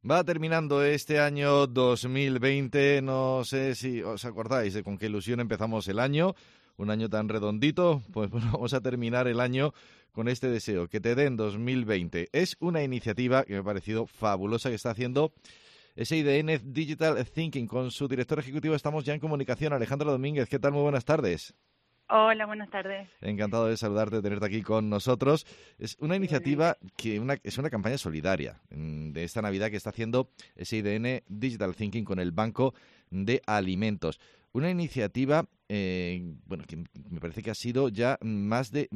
Va terminando este año 2020, no sé si os acordáis de con qué ilusión empezamos el año, un año tan redondito, pues bueno, vamos a terminar el año con este deseo, que te den 2020. Es una iniciativa que me ha parecido fabulosa que está haciendo SIDN Digital Thinking. Con su director ejecutivo estamos ya en comunicación, Alejandra Domínguez. ¿Qué tal? Muy buenas tardes. Hola, buenas tardes. Encantado de saludarte, de tenerte aquí con nosotros. Es una iniciativa es una campaña solidaria de esta Navidad que está haciendo SIDN Digital Thinking con el Banco de Alimentos. Una iniciativa que me parece que ha sido ya más de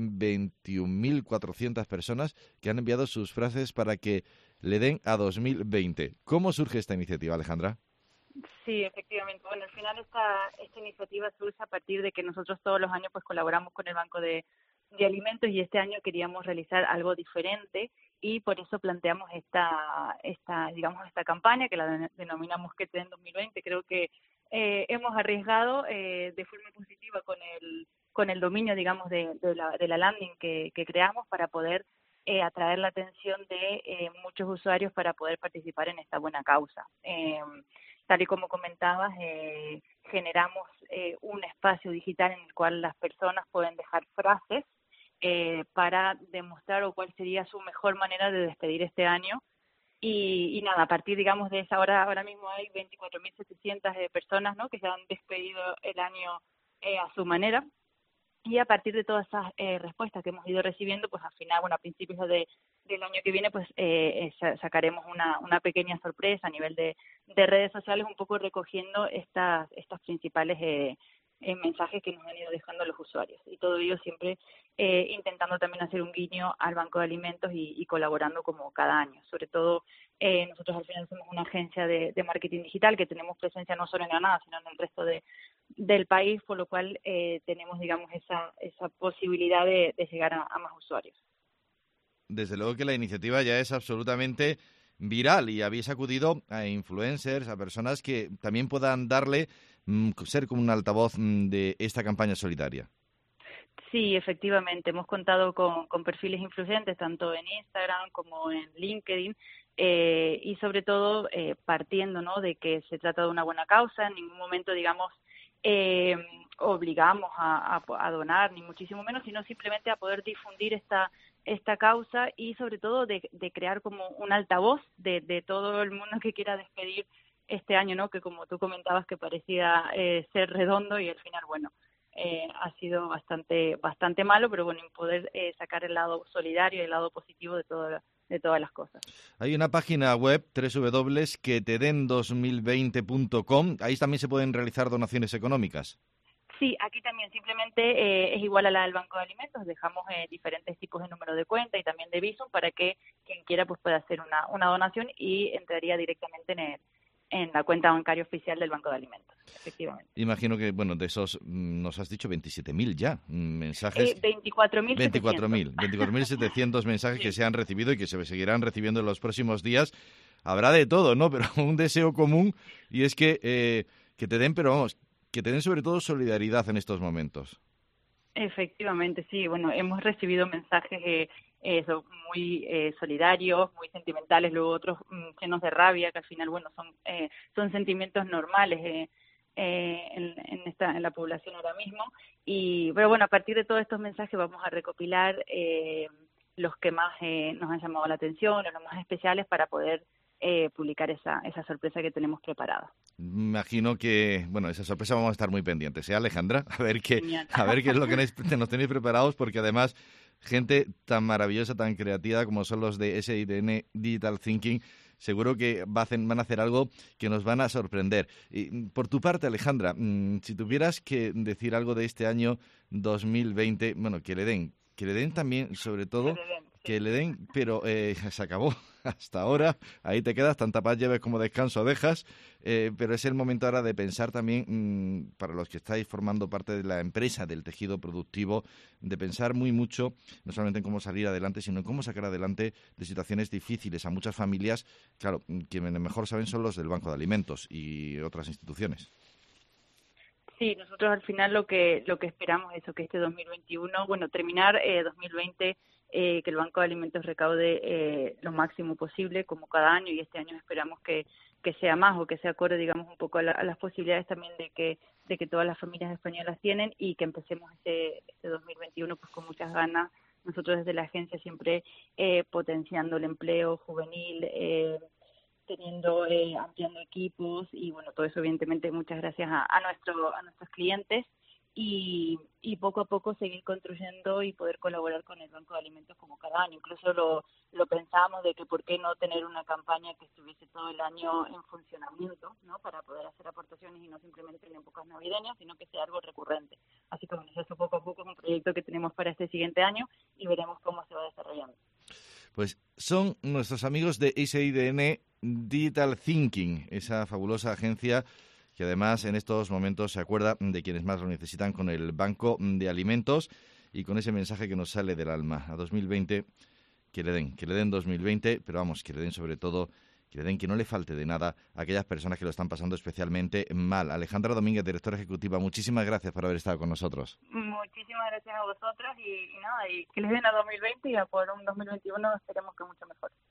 21.400 personas que han enviado sus frases para que le den a 2020. ¿Cómo surge esta iniciativa, Alejandra? Sí, efectivamente. Bueno, al final esta iniciativa surge a partir de que nosotros todos los años pues colaboramos con el Banco de Alimentos y este año queríamos realizar algo diferente y por eso planteamos esta campaña que la denominamos Que te den 2020. Creo que hemos arriesgado de forma positiva con el dominio, digamos, de la landing que creamos para poder atraer la atención de muchos usuarios para poder participar en esta buena causa. Tal y como comentabas, generamos un espacio digital en el cual las personas pueden dejar frases para demostrar o cuál sería su mejor manera de despedir este año. Y nada, a partir, digamos, de esa hora, ahora mismo hay 24.700 personas, ¿no?, que se han despedido el año a su manera. Y a partir de todas esas respuestas que hemos ido recibiendo, pues al final, bueno, a principios del año que viene, pues sacaremos una pequeña sorpresa a nivel de redes sociales, un poco recogiendo estas principales mensajes que nos han ido dejando los usuarios. Y todo ello siempre intentando también hacer un guiño al Banco de Alimentos y colaborando como cada año. Sobre todo, nosotros al final somos una agencia de marketing digital que tenemos presencia no solo en Granada, sino en el resto del país, por lo cual tenemos, digamos, esa posibilidad de llegar a más usuarios. Desde luego que la iniciativa ya es absolutamente viral y habéis acudido a influencers, a personas que también puedan darle, ser como un altavoz de esta campaña solidaria. Sí, efectivamente, hemos contado con perfiles influyentes tanto en Instagram como en LinkedIn y sobre todo partiendo, ¿no?, de que se trata de una buena causa. En ningún momento, digamos, obligamos a donar, ni muchísimo menos, sino simplemente a poder difundir esta causa y sobre todo de crear como un altavoz de todo el mundo que quiera despedir este año, ¿no?, que como tú comentabas que parecía ser redondo y al final, bueno, ha sido bastante malo, pero bueno, en poder sacar el lado solidario y el lado positivo de todas las cosas. Hay una página web, www.queteden2020.com, ahí también se pueden realizar donaciones económicas. Sí, aquí también simplemente es igual a la del Banco de Alimentos, dejamos diferentes tipos de número de cuenta y también de Bizum para que quien quiera pues pueda hacer una donación y entraría directamente en la cuenta bancaria oficial del Banco de Alimentos, efectivamente. Imagino que, bueno, de esos, nos has dicho 27.000 ya mensajes. 24.700. 24.700 mensajes Sí. que se han recibido y que se seguirán recibiendo en los próximos días. Habrá de todo, ¿no? Pero un deseo común y es que te den, pero vamos, que te den sobre todo solidaridad en estos momentos. Efectivamente, sí. Bueno, hemos recibido mensajes muy solidarios, muy sentimentales, luego otros llenos de rabia, que al final, bueno, son sentimientos normales en la población ahora mismo. Pero bueno, a partir de todos estos mensajes vamos a recopilar los que más nos han llamado la atención, o los más especiales, para poder publicar esa sorpresa que tenemos preparada. Imagino que, bueno, esa sorpresa vamos a estar muy pendientes, ¿eh, Alejandra? A ver qué es lo que nos tenéis preparados, porque además gente tan maravillosa, tan creativa como son los de SIDN Digital Thinking, seguro que van a hacer algo que nos van a sorprender. Y por tu parte, Alejandra, si tuvieras que decir algo de este año 2020, bueno, que le den también, sobre todo, que le den, pero se acabó hasta ahora, ahí te quedas, tanta paz lleves como descanso dejas, pero es el momento ahora de pensar también, para los que estáis formando parte de la empresa, del tejido productivo, de pensar muy mucho, no solamente en cómo salir adelante, sino en cómo sacar adelante de situaciones difíciles a muchas familias. Claro, quienes mejor saben son los del Banco de Alimentos y otras instituciones. Sí, nosotros al final lo que esperamos es eso, que este 2021, bueno, terminar 2020, que el Banco de Alimentos recaude lo máximo posible, como cada año, y este año esperamos que sea más o que sea acorde, digamos, un poco a las posibilidades también de que todas las familias españolas tienen, y que empecemos este 2021 pues con muchas ganas. Nosotros desde la agencia siempre potenciando el empleo juvenil, ampliando equipos, y bueno, todo eso evidentemente muchas gracias a nuestros clientes, y poco a poco seguir construyendo y poder colaborar con el Banco de Alimentos como cada año. Incluso lo pensamos de que por qué no tener una campaña que estuviese todo el año en funcionamiento, ¿no? Para poder hacer aportaciones y no simplemente en épocas navideñas, sino que sea algo recurrente. Así que bueno, eso poco a poco es un proyecto que tenemos para este siguiente año, y veremos cómo se va desarrollando. Pues son nuestros amigos de SIDN Digital Thinking, esa fabulosa agencia que además en estos momentos se acuerda de quienes más lo necesitan con el Banco de Alimentos y con ese mensaje que nos sale del alma. A 2020, que le den 2020, pero vamos, que le den sobre todo, que no le falte de nada a aquellas personas que lo están pasando especialmente mal. Alejandra Domínguez, directora ejecutiva, muchísimas gracias por haber estado con nosotros. Muchísimas gracias a vosotros, y nada, y que les den a 2020 y a por un 2021 esperemos que mucho mejor.